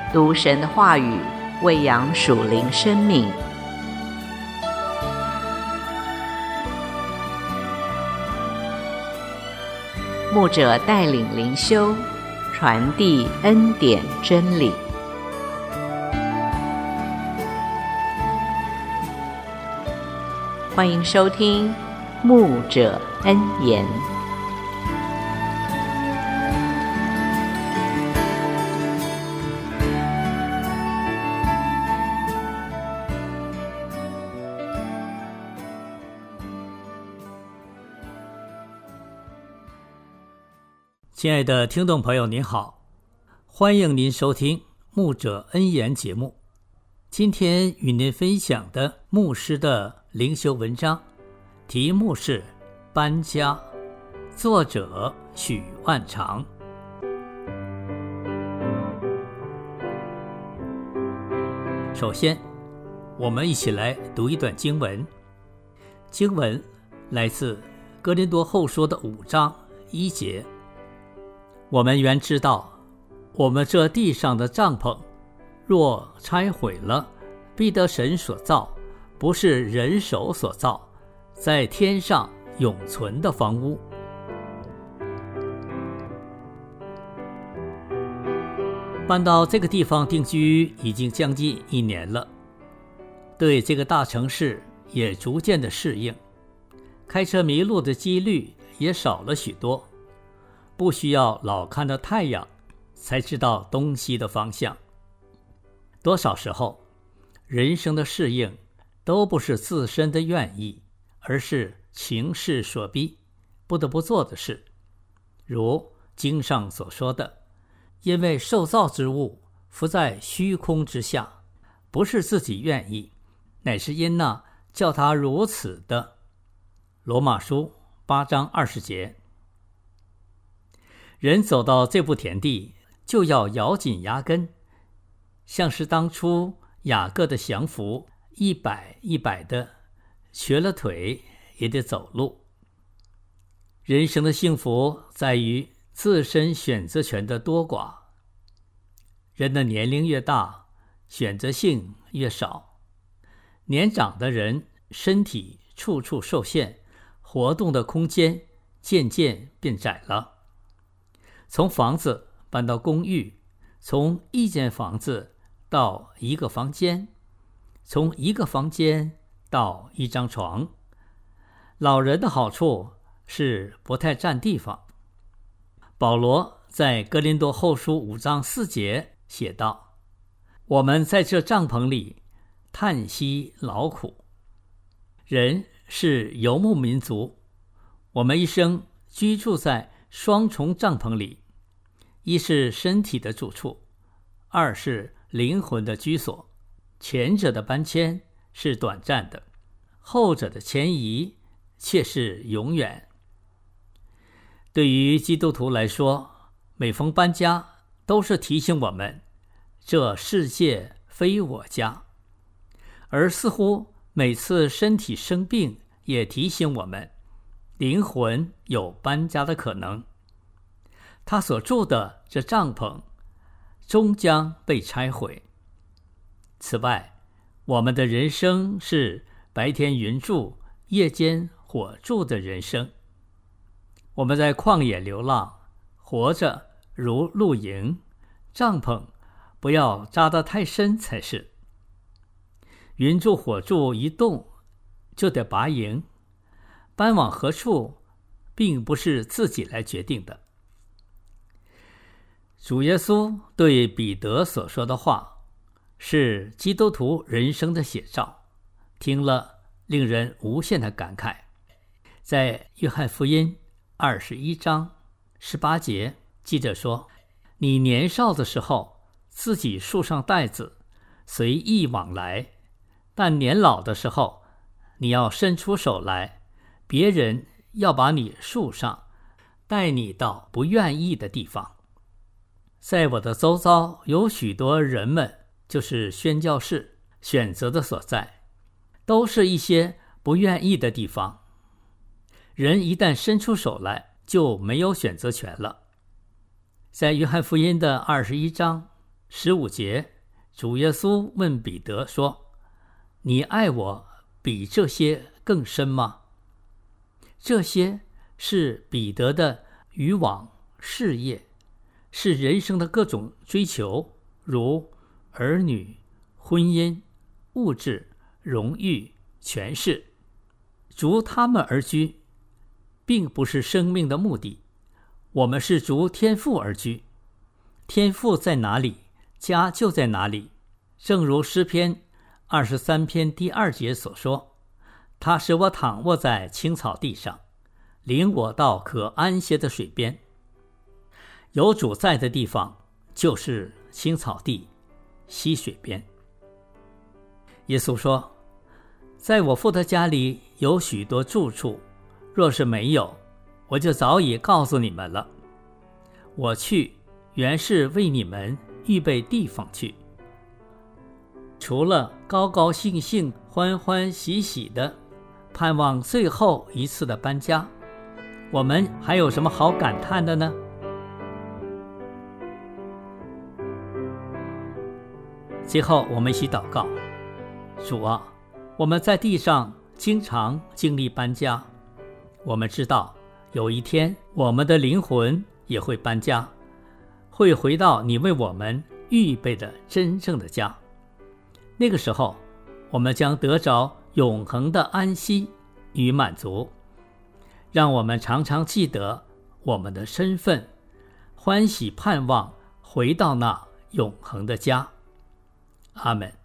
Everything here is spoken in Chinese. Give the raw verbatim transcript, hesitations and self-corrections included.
读神的话语，喂养属灵生命。牧者带领灵修，传递恩典真理。欢迎收听牧者恩言。 亲爱的听众朋友您好，欢迎您收听牧者恩言节目。今天与您分享的牧师的灵修文章，题目是搬家，作者许万长。首先我们一起来读一段经文。经文来自哥林多后书的五章一节。我们原知道，我们这地上的帐篷若拆毁了，必得神所造，不是人手所造，在天上永存的房屋。搬到这个地方定居已经将近一年了，对这个大城市也逐渐的适应，开车迷路的几率也少了许多，不需要老看着太阳才知道东西的方向。多少时候，人生的适应都不是自身的愿意，而是情势所逼，不得不做的事。如经上所说的，因为受造之物伏在虚空之下，不是自己愿意，乃是因那叫他如此的。罗马书八章二十节。人走到这步田地，就要咬紧牙根，像是当初雅各的降服，一摆一摆的，瘸了腿也得走路。人生的幸福在于自身选择权的多寡。人的年龄越大，选择性越少。年长的人身体处处受限，活动的空间渐渐变窄了。从房子搬到公寓，从一间房子到一个房间，从一个房间到一张床。老人的好处是不太占地方。保罗在哥林多后书五章四节写道：我们在这帐篷里叹息劳苦。人是游牧民族，我们一生居住在双重帐篷里，一是身体的住处，二是灵魂的居所。前者的搬迁是短暂的，后者的迁移却是永远。对于基督徒来说，每逢搬家都是提醒我们，这世界非我家。而似乎每次身体生病也提醒我们，灵魂有搬家的可能。他所住的这帐篷终将被拆毁。此外，我们的人生是白天云柱，夜间火柱的人生。我们在旷野流浪，活着如露营，帐篷不要扎得太深才是。云柱火柱一动就得拔营，搬往何处并不是自己来决定的。主耶稣对彼得所说的话，是基督徒人生的写照，听了令人无限的感慨。在约翰福音二十一章十八节，记着说：你年少的时候，自己束上带子，随意往来；但年老的时候，你要伸出手来，别人要把你束上，带你到不愿意的地方。在我的周遭有许多人们，就是宣教士选择的所在，都是一些不愿意的地方。人一旦伸出手来，就没有选择权了。在约翰福音的二十一章十五节，主耶稣问彼得说：你爱我比这些更深吗？这些是彼得的渔网、事业，是人生的各种追求，如儿女、婚姻、物质、荣誉、权势，逐他们而居，并不是生命的目的。我们是逐天父而居，天父在哪里，家就在哪里。正如诗篇二十三篇第二节所说，他使我躺卧在青草地上，领我到可安歇的水边。有主在的地方就是青草地、溪水边。耶稣说，在我父的家里有许多住处，若是没有，我就早已告诉你们了。我去，原是为你们预备地方去。除了高高兴兴、欢欢喜喜的盼望最后一次的搬家，我们还有什么好感叹的呢？最后，我们一起祷告：主啊，我们在地上经常经历搬家，我们知道有一天我们的灵魂也会搬家，会回到你为我们预备的真正的家。那个时候，我们将得着永恒的安息与满足。让我们常常记得我们的身份，欢喜盼望回到那永恒的家。阿们。